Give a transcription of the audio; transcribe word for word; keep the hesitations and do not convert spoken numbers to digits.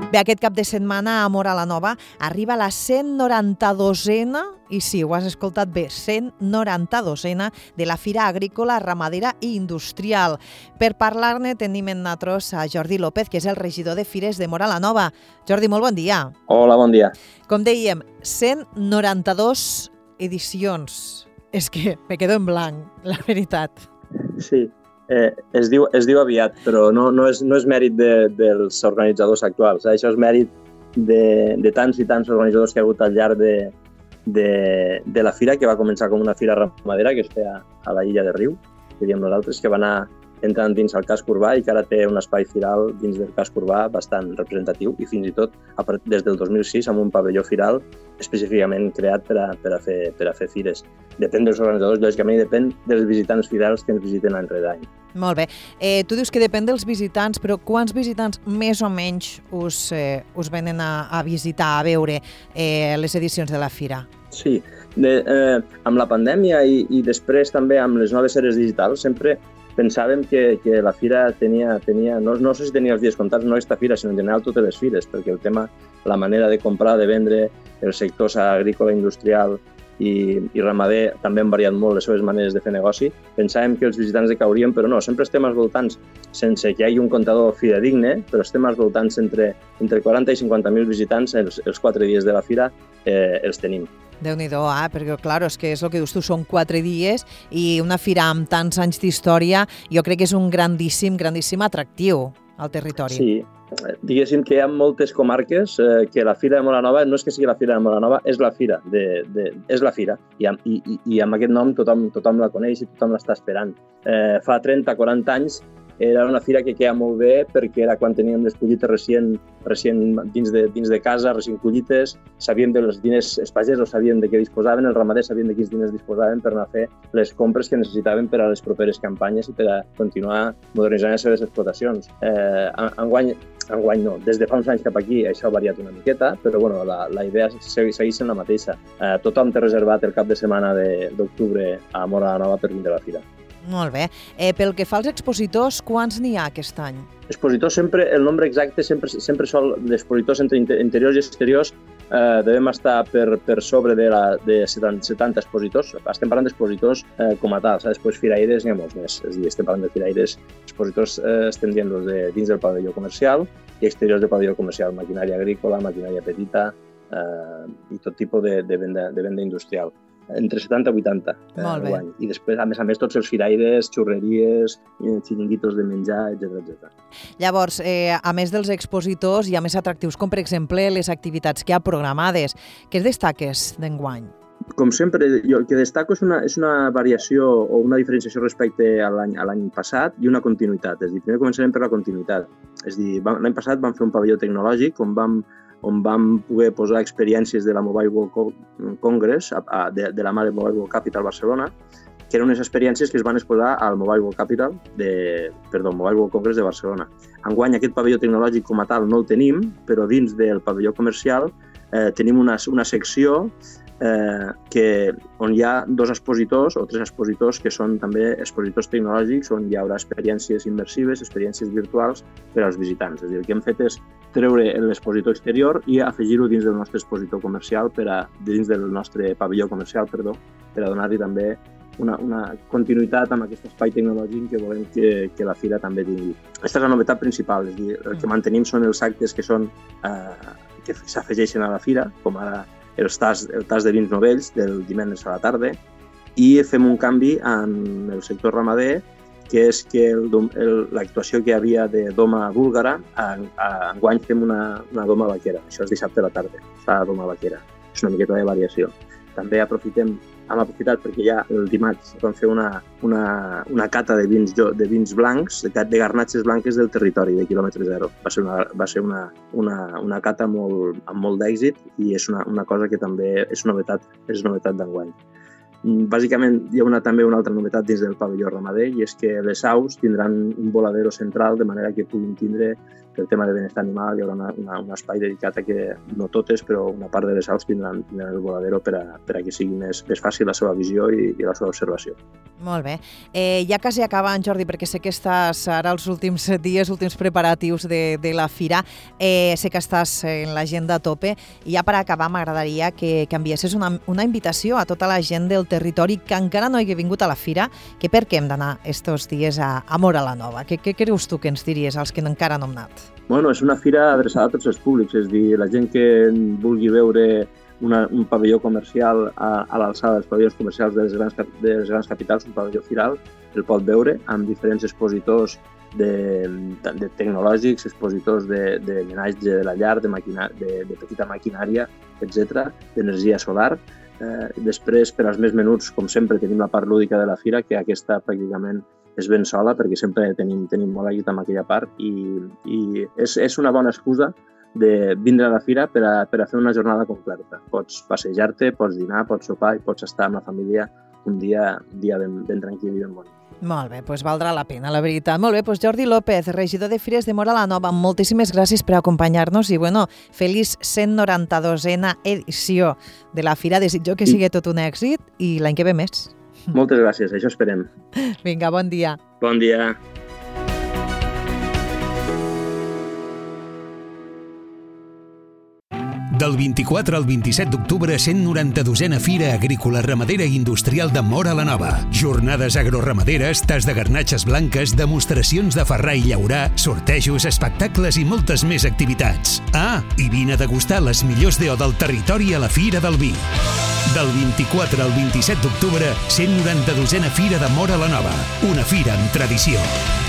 Bé, aquest cap de setmana a Móra la Nova arriba la cent noranta-dosena, i sí, ho has escoltat bé, cent noranta-dosena de la Fira Agrícola, Ramadera i Industrial. Per parlar-ne tenim en nosaltres a Jordi López, que és el regidor de Fires de Móra la Nova. Jordi, molt bon dia. Hola, bon dia. Com dèiem, cent noranta-dos edicions. És que me quedo en blanc, la veritat. Sí, eh, es, diu, es diu aviat, però no, no, és, no és mèrit de, dels organitzadors actuals. Eh? Això és mèrit de, de tants i tants organitzadors que hi ha hagut al llarg de, de, de la fira, que va començar com una fira ramadera que es feia a la Illa de Riu, que diem nosaltres, que va anar entrant dins el casc urbà i que ara té un espai firal dins del casc urbà bastant representatiu i fins i tot des del dos mil sis amb un pavelló firal específicament creat per a, per a, fer, per a fer fires. Depèn dels organitzadors, lògicament, i depèn dels visitants fidels que ens visiten any rere any. Molt bé. Eh, tu dius que depèn dels visitants, però quants visitants més o menys us, eh, us venen a, a visitar, a veure eh, les edicions de la fira? Sí, de, eh, amb la pandèmia i, i després també amb les noves eres digitals sempre pensàvem que, que la fira tenia, tenia no, no sé si tenia els dies comptats, no aquesta fira, sinó en general totes les fires, perquè el tema, la manera de comprar, de vendre, els sectors agrícola, industrial i, i ramader també han variat molt les seves maneres de fer negoci. Pensàvem que els visitants decaurien, però no, sempre estem als voltants, sense que hi hagi un comptador fidedigne, però estem als voltants entre, entre quaranta i cinquanta mil visitants els, els quatre dies de la fira eh, els tenim. Déu-n'hi-do, eh? Perquè, clar, és que és el que dius tu, són quatre dies i una fira amb tants anys d'història, jo crec que és un grandíssim, grandíssim atractiu al territori. Sí, diguéssim que hi ha moltes comarques eh, que la Fira de Móra la Nova no és que sigui la Fira de Móra la Nova, és la fira, de, de, és la fira. I, i, i amb aquest nom tothom, tothom la coneix i tothom l'està esperant. Eh, fa trenta quaranta anys era una fira que queia molt bé perquè era quan teníem les collites recient, recient dins, de, dins de casa, recient collites, sabíem dels diners, els pagesos sabien de què disposaven, els ramaders sabien de quins diners disposaven per anar a fer les compres que necessitaven per a les properes campanyes i per a continuar modernitzant les seves explotacions. Eh, enguany, enguany no, des de fa uns anys cap aquí això ha variat una miqueta, però bueno, la, la idea segueix sent la mateixa. Eh, tothom té reservat el cap de setmana d'octubre a Móra la Nova per vindre a la fira. Molt bé. Eh, pel que fa als expositors, quants n'hi ha aquest any? Expositors sempre, el nombre exacte sempre, sempre sol, d'expositors entre interiors i exteriors eh, devem estar per, per sobre de, la, de setanta expositors. Estem parlant d'expositors eh, com a tals, després firaires n'hi ha molts més. És a dir, estem parlant de firaires, expositors eh, estem dient-los de, dins del pavelló comercial i exteriors del pavelló comercial, maquinària agrícola, maquinària petita eh, i tot tipus de, de, venda, de venda industrial. Entre setanta i vuitanta eh, guany. I després, a més a més, tots els firaires, xurreries, xiringuitos de menjar, etcètera etcètera. Llavors, eh, a més dels expositors, hi ha més atractius, com per exemple les activitats que hi ha programades. Què es destaques d'enguany? Com sempre, jo el que destaco és una, és una variació o una diferenciació respecte a l'any a l'any passat i una continuïtat. És a dir, primer començarem per la continuïtat. És a dir, l'any passat vam fer un pavelló tecnològic on vam on vam poder posar experiències de la Mobile World Congress, de, de la mà de Mobile World Capital Barcelona, que eren unes experiències que es van exposar al Mobile World Capital de, perdó, Mobile World Congress de Barcelona. Enguany aquest pavelló tecnològic com a tal no el tenim, però dins del pavelló comercial eh, tenim una, una secció eh, que, on hi ha dos expositors o tres expositors que són també expositors tecnològics on hi haurà experiències immersives, experiències virtuals per als visitants. És a dir, el que hem fet és treure l'expositor exterior i afegir-ho dins del nostre expositor comercial, per a, dins del nostre pavelló comercial, perdó, per a donar-hi també una, una continuïtat amb aquest espai tecnològic que volem que, que la fira també tingui. Aquesta és la novetat principal, és a dir, el que mantenim són els actes que són eh, que s'afegeixen a la fira, com ara els tas, el tas de vins novells del divendres a la tarda, i fem un canvi en el sector ramader, que és que l'actuació que hi havia de doma búlgara, enguany fem una, una doma vaquera. Això és dissabte a la tarda, fa doma vaquera. És una miqueta de variació. També aprofitem, hem aprofitat perquè ja el dimarts vam fer una, una, una cata de vins, de vins blancs, de, de garnatxes blanques del territori, de quilòmetre zero. Va ser una, va ser una, una, una cata molt, amb molt d'èxit i és una, una cosa que també és novetat, és novetat d'enguany. Bàsicament, hi ha una, també una altra novetat dins del pavelló ramader i és que les aus tindran un voladero central de manera que puguin tindre per tema de benestar animal hi haurà una, una, un espai dedicat a que, no totes, però una part de les aus tindran, tindran el voladero per a, per a que sigui més, més fàcil la seva visió i, i la seva observació. Molt bé. Eh, ja quasi acabant, Jordi, perquè sé que estàs ara els últims dies, últims preparatius de, de la fira, eh, sé que estàs en l'agenda a tope, i ja per acabar m'agradaria que, que enviessis una, una invitació a tota la gent del territori que encara no hagi vingut a la fira, que per què hem d'anar estos dies a, a Móra la Nova? Què, què creus tu que ens diries als que encara no hem anat? Bueno, és una fira adreçada a tots els públics, és a dir, la gent que vulgui veure una, un pavelló comercial a, a l'alçada dels pavellons comercials de les, grans, de les grans capitals, un pavelló firal, el pot veure amb diferents expositors de, de, de tecnològics, expositors de, de menatge de la llar, de, maquina, de, de petita maquinària, etcètera, d'energia solar. Eh, després, per als més menuts, com sempre, tenim la part lúdica de la fira, que aquesta pràcticament és ben sola, perquè sempre tenim, tenim molt èxit amb aquella part, i, i és, és una bona excusa de vindre a la fira per a, per a fer una jornada completa. Pots passejar-te, pots dinar, pots sopar i pots estar amb la família un dia, un dia ben, ben tranquil i ben bonic. Molt bé, doncs valdrà la pena, la veritat. Molt bé, doncs Jordi López, regidor de Fires de Móra la Nova, moltíssimes gràcies per acompanyar-nos i, bueno, feliç cent noranta-dosena edició de la fira. Desitjo que sigui tot un èxit i l'any que ve més. Moltes gràcies, això esperem. Vinga, bon dia. Bon dia. Del vint-i-quatre al vint-i-set d'octubre, cent noranta-dosena Fira Agrícola Ramadera i Industrial de Móra la Nova. Jornades agroramaderes, tas de garnatxes blanques, demostracions de ferrar i llaurar, sortejos, espectacles i moltes més activitats. Ah, i vine a degustar les millors D O del territori a la Fira del Vi. Del vint-i-quatre al vint-i-set d'octubre, cent noranta-dosena Fira de Móra la Nova. Una fira amb tradició.